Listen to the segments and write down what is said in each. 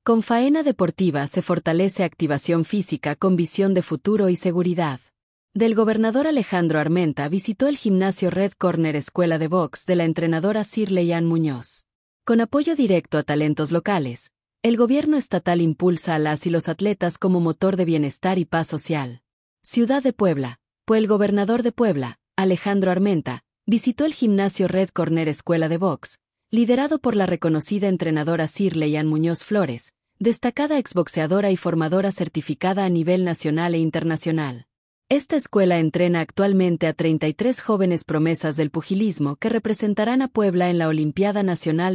Con Faena Deportiva se fortalece activación física con visión de futuro y seguridad. Del gobernador Alejandro Armenta visitó el gimnasio Red Corner Escuela de Box de la entrenadora Sirleyann Muñoz. Con apoyo directo a talentos locales, el gobierno estatal impulsa a las y los atletas como motor de bienestar y paz social. Ciudad de Puebla. El gobernador de Puebla, Alejandro Armenta, visitó el gimnasio Red Corner Escuela de Box, liderado por la reconocida entrenadora Sirleyann Muñoz Flores, destacada exboxeadora y formadora certificada a nivel nacional e internacional. Esta escuela entrena actualmente a 33 jóvenes promesas del pugilismo que representarán a Puebla en la Olimpiada Nacional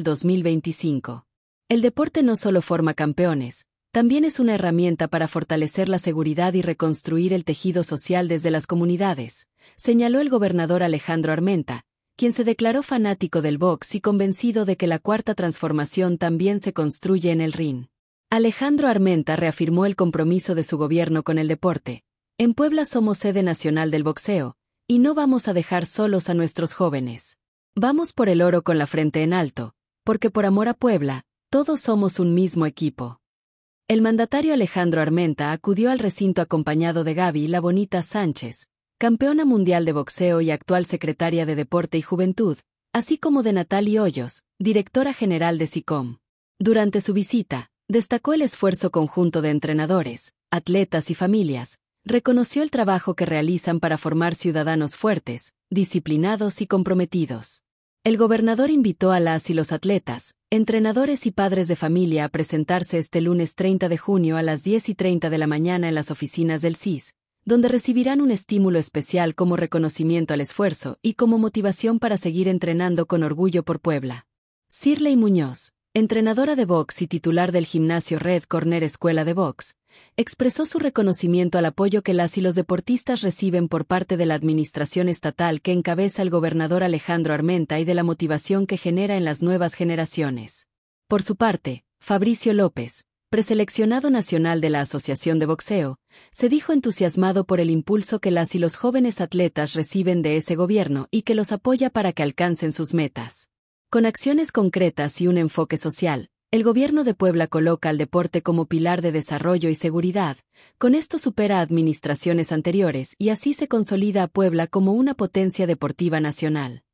2025. El deporte no solo forma campeones, también es una herramienta para fortalecer la seguridad y reconstruir el tejido social desde las comunidades, señaló el gobernador Alejandro Armenta, quien se declaró fanático del box y convencido de que la cuarta transformación también se construye en el ring. Alejandro Armenta reafirmó el compromiso de su gobierno con el deporte. En Puebla somos sede nacional del boxeo, y no vamos a dejar solos a nuestros jóvenes. Vamos por el oro con la frente en alto, porque por amor a Puebla, todos somos un mismo equipo. El mandatario Alejandro Armenta acudió al recinto acompañado de Gaby La Bonita Sánchez, campeona mundial de boxeo y actual secretaria de Deporte y Juventud, así como de Natalie Hoyos, directora general de SICOM. Durante su visita, destacó el esfuerzo conjunto de entrenadores, atletas y familias, reconoció el trabajo que realizan para formar ciudadanos fuertes, disciplinados y comprometidos. El gobernador invitó a las y los atletas, entrenadores y padres de familia a presentarse este lunes 30 de junio a las 10:30 de la mañana en las oficinas del CIS, donde recibirán un estímulo especial como reconocimiento al esfuerzo y como motivación para seguir entrenando con orgullo por Puebla. Sirleyann Muñoz, entrenadora de box y titular del gimnasio Red Corner Escuela de Box, expresó su reconocimiento al apoyo que las y los deportistas reciben por parte de la administración estatal que encabeza el gobernador Alejandro Armenta y de la motivación que genera en las nuevas generaciones. Por su parte, Fabricio López, preseleccionado nacional de la Asociación de Boxeo, se dijo entusiasmado por el impulso que las y los jóvenes atletas reciben de ese gobierno y que los apoya para que alcancen sus metas. Con acciones concretas y un enfoque social, el gobierno de Puebla coloca al deporte como pilar de desarrollo y seguridad, con esto supera a administraciones anteriores y así se consolida a Puebla como una potencia deportiva nacional.